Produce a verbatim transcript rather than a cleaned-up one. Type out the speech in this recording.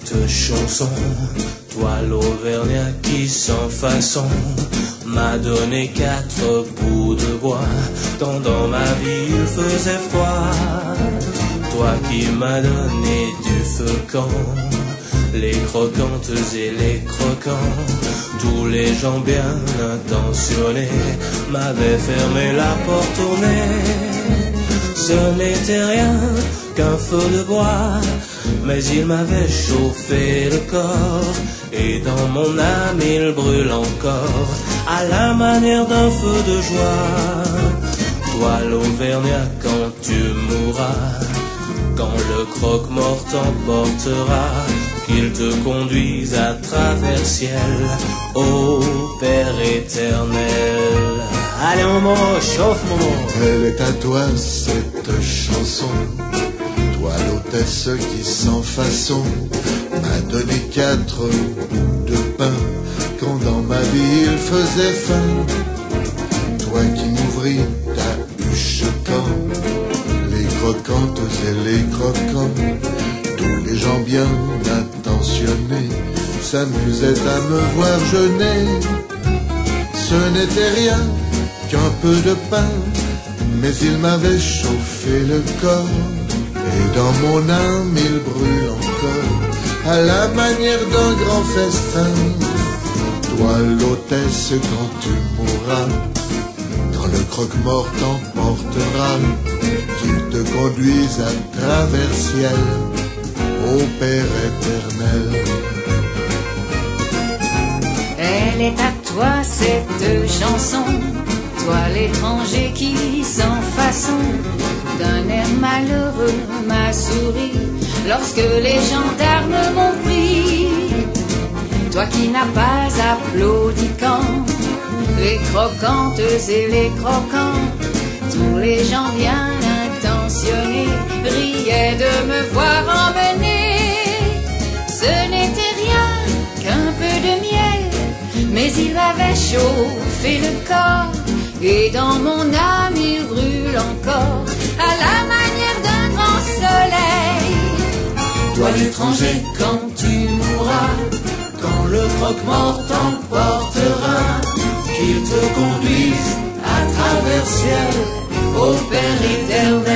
cette chanson. Toi l'Auvergnat qui sans façon m'a donné quatre bouts de bois, tant dans ma vie il faisait froid. Toi qui m'as donné du feu quand les croquantes et les croquants, tous les gens bien intentionnés m'avaient fermé la porte au nez. Ce n'était rien qu'un feu de bois, mais il m'avait chauffé le corps, et dans mon âme il brûle encore, à la manière d'un feu de joie. Toi l'Auvergnat quand tu mourras, quand le croque-mort t'emportera, qu'il te conduise à travers ciel, ô Père éternel. Allez Momo, chauffe Momo. Elle est à toi cette chanson, toi l'hôtesse qui sans façon m'a donné quatre bouts de pain, quand dans ma vie il faisait faim. Toi qui m'ouvris ta huche quand les croquantes et les croquants, tous les gens bien intentionnés s'amusaient à me voir jeûner. Ce n'était rien qu'un peu de pain, mais il m'avait chauffé le corps, et dans mon âme il brûle encore, à la manière d'un grand festin. Toi l'hôtesse quand tu mourras, quand le croque-mort t'emportera, qu'il te conduise à travers ciel, ô Père éternel. Elle est à toi cette chanson, toi l'étranger qui sans façon d'un air malheureux m'a souri lorsque les gendarmes m'ont pris. Toi qui n'as pas applaudi quand les croquantes et les croquants, tous les gens bien intentionnés riaient de me voir emmener. Ce n'était rien qu'un peu de miel, mais il m'avait chauffé le corps, et dans mon âme il brûle encore, à la manière d'un grand soleil. Toi l'étranger quand tu mourras, quand le croque-mort t'emportera, qu'il te conduise à travers ciel, ô Père éternel.